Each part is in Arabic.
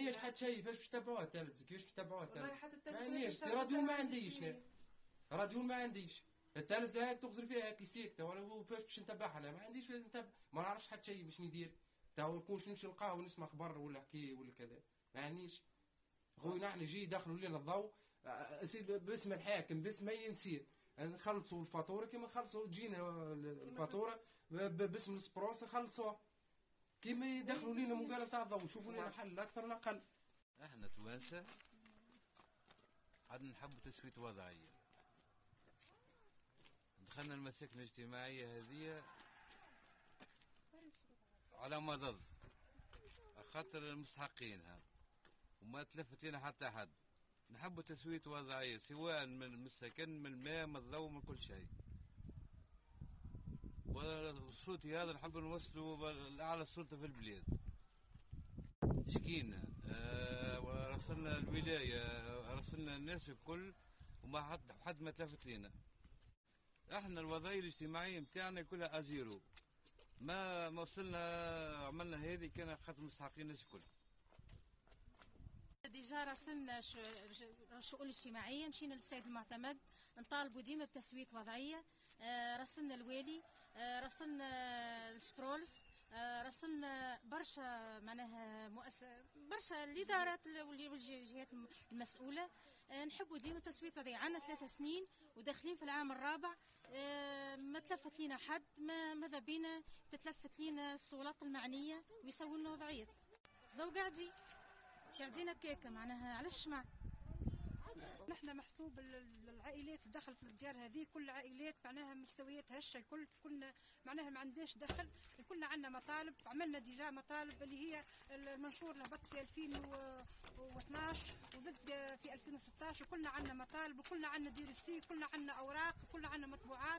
عنديش حتى شيء. فاش باش تتبعوها التلفزه؟ كيفاش باش تتبعوها التلفزه؟ ما عنديش راديو، ما عنديش راديو، ما عنديش التلفزه هاك تغزر فيها هاك سيكته. ولا فاش باش نتبعها؟ انا ما عنديش فاش نتبع، ما نعرفش حتى شيء باش ندير. تو نكونش نمشي نلقاه ونسمع خبر ولا حكايه ولا كذا، ما عنديش. خويا نحن جي دخلوا لنا الضوء باسم الحاكم، باسم اي انسان، نخلصوا الفاتوره كيما نخلصوا تجينا الفاتوره باسم السبرونس نخلصوها كيما يدخلوا لنا مقارنه تاع الضوء. شوفوا لنا حل اكثر ولا اقل. احنا توانسه عاد نحبوا تسويه وضعيه. دخلنا المساكن الاجتماعيه هذه على مضض خاطر المستحقينها وما تلفت لنا حتى حد. نحبوا تسويه وضعيه سواء من السكن، من الماء، من الضوء، من كل شيء. وصوتي هذا نحب نوصله لأعلى السلطة في البلاد. شكينا ورسلنا الولاية، رسلنا الناس الكل، وما حد ما تلفت لنا. احنا الوضعية الاجتماعية متاعنا كلها أزيرو. ما وصلنا عملنا هذه كان خاطر مستحقين الناس الكل. ديجا راسلنا الشؤون الاجتماعيه، مشينا للسيد المعتمد نطالبوا ديما بتسويه وضعيه. راسلنا الوالي، راسلنا السبرولس، راسلنا برشا معناها برشا الادارات والجهات المسؤوله. نحبوا ديما تسويه وضعيه. عندنا 3 سنين وداخلين في العام الرابع، ما تلفت لينا حد. ماذا بينا تتلفت لينا السلطات المعنيه ويسووا لنا وضعيه. ذو قاعدين بكيكه معناها على الشمع. نحن محسوب العائلات اللي دخلت في الديار هذه كل عائلات معناها مستويات هشه، الكل كنا معناها ما عندناش دخل. كلنا عندنا مطالب، عملنا ديجا مطالب اللي هي المنشور نهبط في 2012 وزد في 2016، وكلنا عندنا مطالب وكلنا عندنا ديرسي، كلنا عندنا اوراق، كلنا عندنا مطبوعات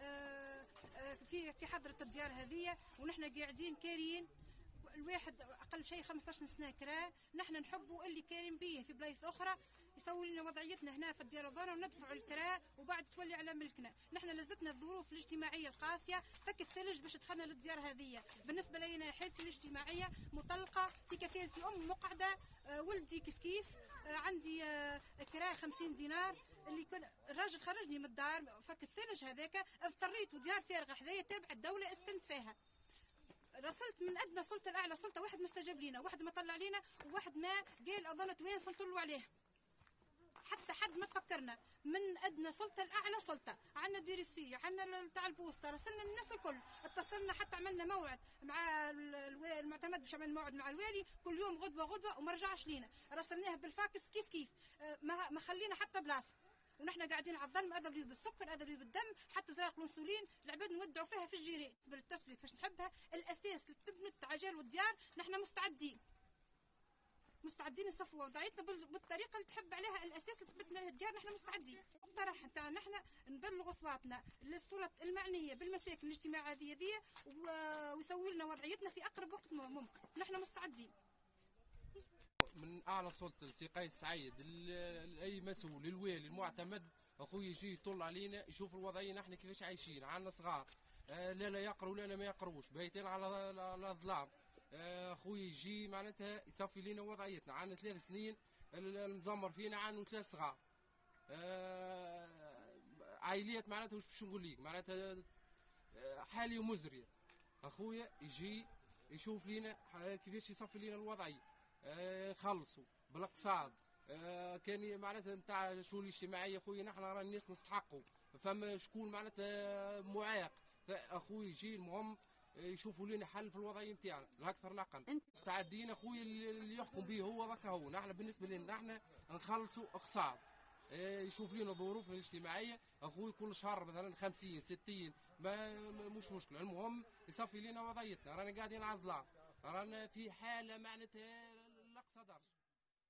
في حضره الديار هذه. ونحن قاعدين كارين الواحد اقل شيء 15 سنه كرا. نحن نحبوا اللي كارم به في بلايص اخرى يسوي لنا وضعيتنا هنا في الديار الضانه وندفعوا الكراء وبعد تولي على ملكنا. نحن لزتنا الظروف الاجتماعيه القاسيه، فك الثلج باش دخلنا للديار هذه. بالنسبه لنا حالتي الاجتماعيه مطلقه، في كفالتي مقعده، ولدي كيف عندي كراء 50 دينار. اللي كان الراجل خرجني من الدار فك الثلج هذاك، اضطريت وديار فارغه حذايا تابع الدوله اسكنت فيها. رسلت من ادنى سلطه لاعلى سلطه، واحد ما استجاب لينا، واحد ما طلع لينا، وواحد ما قال اظن وين نطلوا عليه. حتى حد ما تفكرنا. من ادنى سلطه لاعلى سلطه، عندنا ديرسيه، عندنا تاع البوسطه، رسلنا الناس الكل، اتصلنا حتى عملنا موعد مع المعتمد باش عمل موعد مع الوالي كل يوم غدوه وما رجعش لينا. رسلناه بالفاكس كيف ما خلينا حتى بلاصه. ونحن قاعدين على الظلم، هذا بريد بالسكر، هذا بريد بالدم، حتى زراق الانسولين العباد نودعوا فيها في الجيران. بالتسويه فاش نحبها الاساس اللي تبني التعجال والديار، نحن مستعدين نصفوا وضعيتنا بالطريقه اللي تحب عليها الاساس اللي تبني عليها الديار. نحن مستعدين. المقترح تاعنا نحن نبلغ اصواتنا للسلطات المعنيه بالمساكن الاجتماعيه هذه ويسوي لنا وضعيتنا في اقرب وقت ممكن. نحن مستعدين. من اعلى سلطه لسي قيس سعيد، اي مسؤول، الوالي، المعتمد، اخويا يجي يطل علينا يشوف الوضعيه نحن كيفاش عايشين. عندنا صغار لا يقروا لا ما يقروش، بايتين على الظلام. اخويا يجي معناتها يصفي لنا وضعيتنا. عندنا 3 سنين المزمر فينا، عندنا 3 صغار. عائلات معناتها واش باش نقول لك، معناتها حالي ومزريه. اخويا يجي يشوف لنا كيفاش يصفي لنا الوضعيه. خلصوا بالاقساط. كان معناتها نتاع الشؤون الاجتماعيه خويا نحن راه الناس نستحقوا. فما شكون معناتها معاق، اخويا يجي المهم يشوفوا لنا حل في الوضعيه نتاعنا الاكثر الاقل. مستعدين اخويا اللي يحكم به هو ذاك هو. نحن بالنسبه لنا نحن نخلصوا اقساط. يشوف لنا ظروفنا الاجتماعيه اخوي كل شهر مثلا 50 60 مش مشكله، المهم يصفي لنا وضعيتنا. رانا قاعدين على الظلام، رانا في حاله معناتها لاقصى درجه.